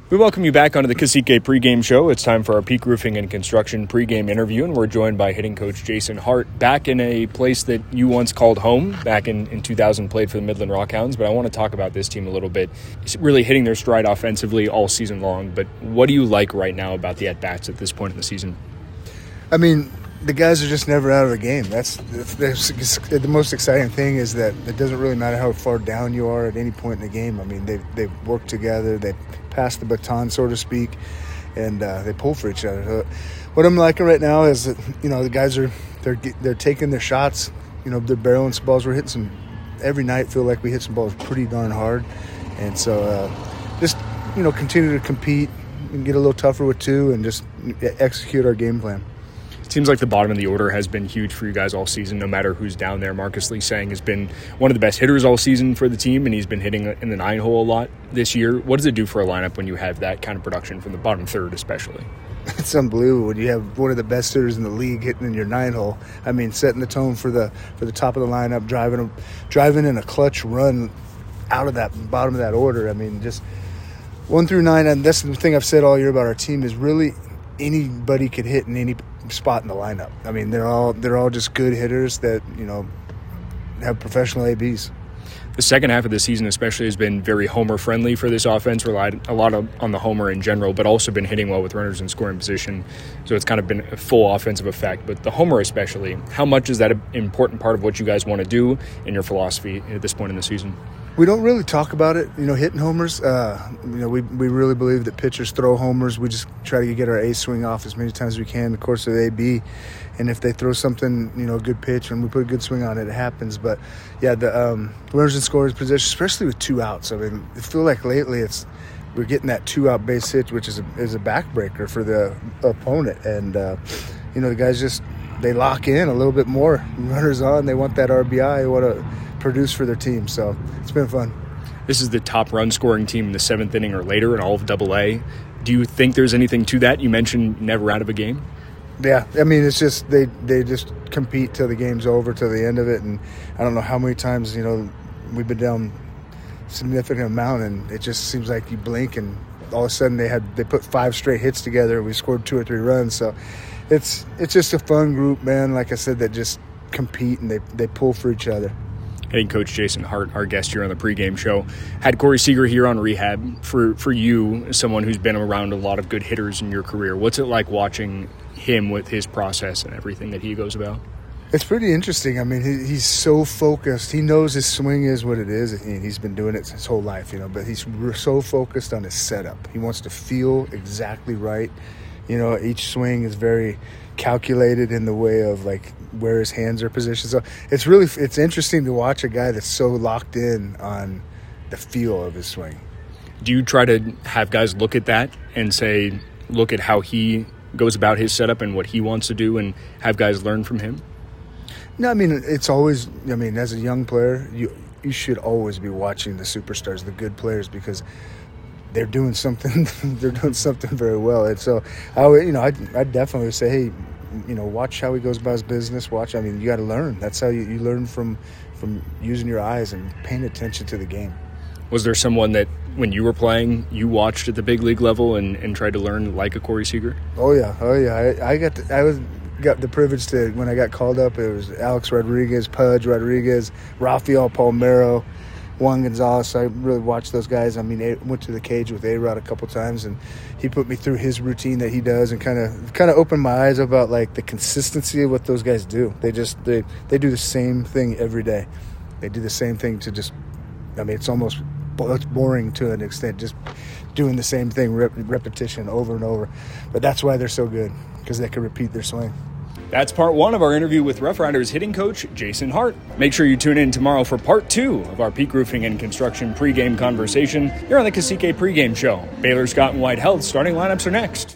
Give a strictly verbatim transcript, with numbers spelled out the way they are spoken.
We welcome you back onto the Cacique pregame show. It's time for our Peak Roofing and Construction pregame interview, and we're joined by hitting coach Jason Hart, back in a place that you once called home. Back in, in two thousand, played for the Midland Rockhounds, but I want to talk about this team a little bit. It's really hitting their stride offensively all season long, but what do you like right now about the at-bats at this point in the season? I mean, the guys are just never out of the game. That's, that's, that's the most exciting thing, is that it doesn't really matter how far down you are at any point in the game. I mean, they they work together, they pass the baton, so to speak, and uh, they pull for each other. So what I'm liking right now is that, you know, the guys are they're they're taking their shots. You know, they're barreling some balls. We're hitting some every night. Feel like we hit some balls pretty darn hard, and so uh, just you know continue to compete and get a little tougher with two, and just execute our game plan. It seems like the bottom of the order has been huge for you guys all season, no matter who's down there. Marcus Lee-Sang has been one of the best hitters all season for the team, and he's been hitting in the nine hole a lot this year. What does it do for a lineup when you have that kind of production from the bottom third especially? It's unbelievable when you have one of the best hitters in the league hitting in your nine hole. I mean, setting the tone for the for the top of the lineup, driving driving in a clutch run out of that bottom of that order. I mean, just one through nine, and that's the thing I've said all year about our team, is really anybody could hit in any spot in the lineup. I mean, they're all they're all just good hitters that, you know, have professional A Bs. The second half of the season especially has been very homer-friendly for this offense, relied a lot of, on the homer in general, but also been hitting well with runners in scoring position. So it's kind of been a full offensive effect. But the homer especially, how much is that an important part of what you guys want to do in your philosophy at this point in the season? We don't really talk about it, you know, hitting homers. Uh, you know, we we really believe that pitchers throw homers. We just try to get our A swing off as many times as we can in the course of the A B. And if they throw something, you know, a good pitch and we put a good swing on it, it happens. But, yeah, the um, runners in scoring position, especially with two outs. I mean, I feel like lately it's we're getting that two-out base hit, which is a, is a backbreaker for the opponent. And, uh, you know, the guys just – they lock in a little bit more. Runners on, they want that R B I, they want to – produce for their team, so it's been fun. This is the top run scoring team in the seventh inning or later in all of Double A. Do you think there's anything to that? You mentioned never out of a game. Yeah, I mean, it's just they they just compete till the game's over, till the end of it, and I don't know how many times, you know, we've been down a significant amount, and it just seems like you blink and all of a sudden they had they put five straight hits together. We scored two or three runs, so it's it's just a fun group, man. Like I said, that just compete and they they pull for each other. Hitting coach Jason Hart, our guest here on the pregame show, had Corey Seager here on rehab. For for you, as someone who's been around a lot of good hitters in your career, what's it like watching him with his process and everything that he goes about? It's pretty interesting. I mean, he, he's so focused. He knows his swing is what it is, and he's been doing it his whole life, you know, but he's so focused on his setup. He wants to feel exactly right. You know, each swing is very calculated in the way of, like, where his hands are positioned. So it's really it's interesting to watch a guy that's so locked in on the feel of his swing. Do you try to have guys look at that and say, look at how he goes about his setup and what he wants to do, and have guys learn from him? No, I mean, it's always, I mean, as a young player, you you should always be watching the superstars, the good players, because they're doing something they're doing something very well. And so I would, you know, I I definitely would say, hey, you know, watch how he goes about his business. Watch, I mean, you got to learn. That's how you, you learn from from using your eyes and paying attention to the game. Was there someone that, when you were playing, you watched at the big league level and, and tried to learn like a Corey Seager? Oh yeah, oh yeah. I, I got to, I was got the privilege to, when I got called up, it was Alex Rodriguez, Pudge Rodriguez, Rafael Palmeiro, Juan Gonzalez. I really watched those guys. I mean, I went to the cage with A-Rod a couple times, and he put me through his routine that he does, and kind of kind of opened my eyes about, like, the consistency of what those guys do. They just they they do the same thing every day. They do the same thing to just. I mean, it's almost it's boring to an extent, just doing the same thing, rep, repetition over and over. But that's why they're so good, because they can repeat their swing. That's part one of our interview with Rough Riders hitting coach Jason Hart. Make sure you tune in tomorrow for part two of our Peak Roofing and Construction pregame conversation here on the Cacique pregame show. Baylor Scott and White Health starting lineups are next.